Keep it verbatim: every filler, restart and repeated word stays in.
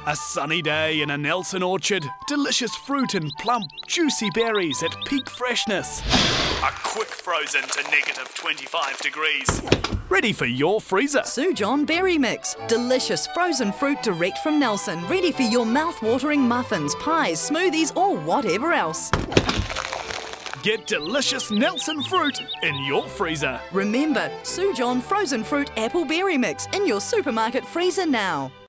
A sunny day in a Nelson orchard, delicious fruit and plump, juicy berries at peak freshness. A quick frozen to negative twenty-five degrees. Ready for your freezer. Sue John Berry Mix. Delicious frozen fruit direct from Nelson. Ready for your mouth-watering muffins, pies, smoothies or whatever else. Get delicious Nelson fruit in your freezer. Remember, Sue John Frozen Fruit Apple Berry Mix in your supermarket freezer now.